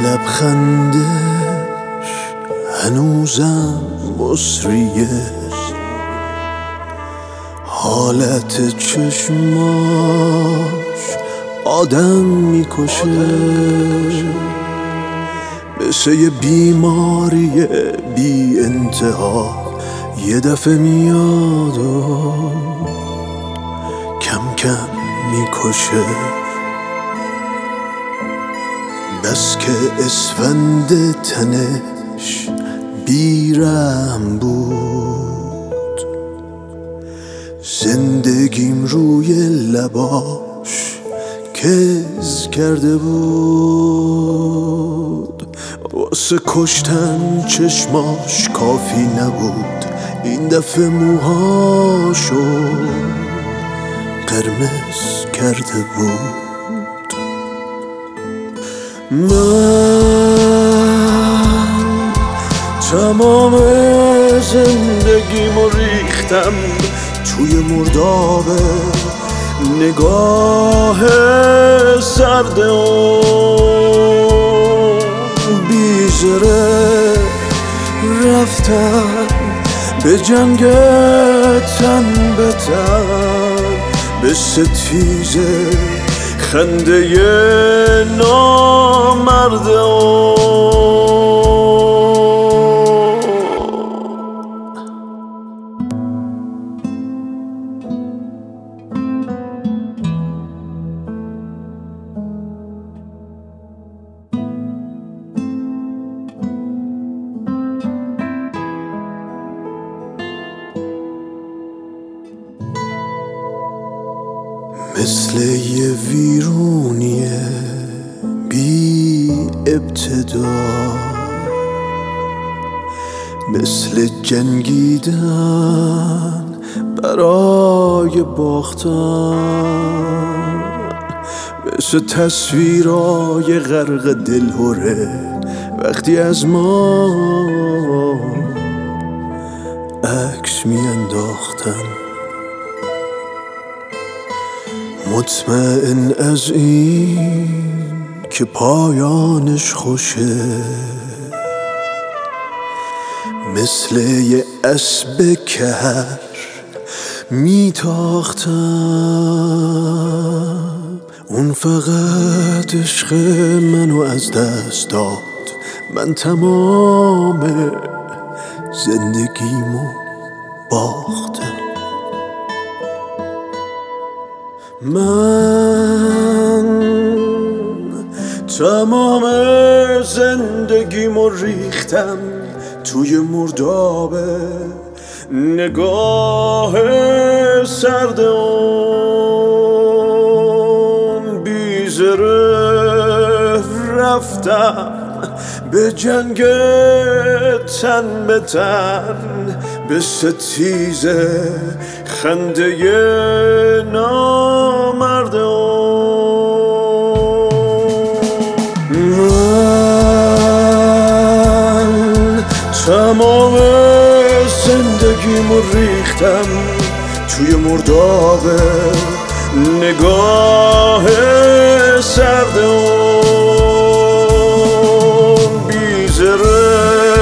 لبخندش هنوزم مصریه، حالت چشماش آدم میکشه، مثل یه بیماری بی انتها یه دفعه میاد و کم کم میکشه. بس که اسفند تنش بیرم بود، زندگیم روی لباش کز کرده بود. واسه کشتن چشماش کافی نبود، این دفعه موهاشو قرمز کرده بود. من تمام زندگیمو ریختم توی مرداب نگاه سرد اون بیزره. رفتم به جنگ تن به تن، به ستیزه خنده نامرد مثل یه ویرونیه بی ابتدا، مثل جنگیدن برای باختن، مثل تصویرای غرق دلهوره وقتی از ما عکس میانداختن. مطمئن از این که پایانش خوشه، مثل یه اسب کهر میتاختم. اون فقط عشق منو از دست داد، من تمام زندگیمو باختم. من تمام زندگیمو ریختم توی مرداب نگاه سرد اون بیزره. رفتم به جنگ تن به تن، به ستیزه خنده نامرد من تمام زندگیمو ریختم توی مرداب نگاه سرد اون بیزره.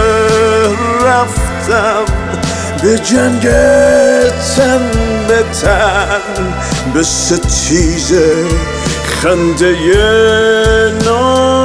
رفتم به جنگ تن به تن، به ستیزه خنده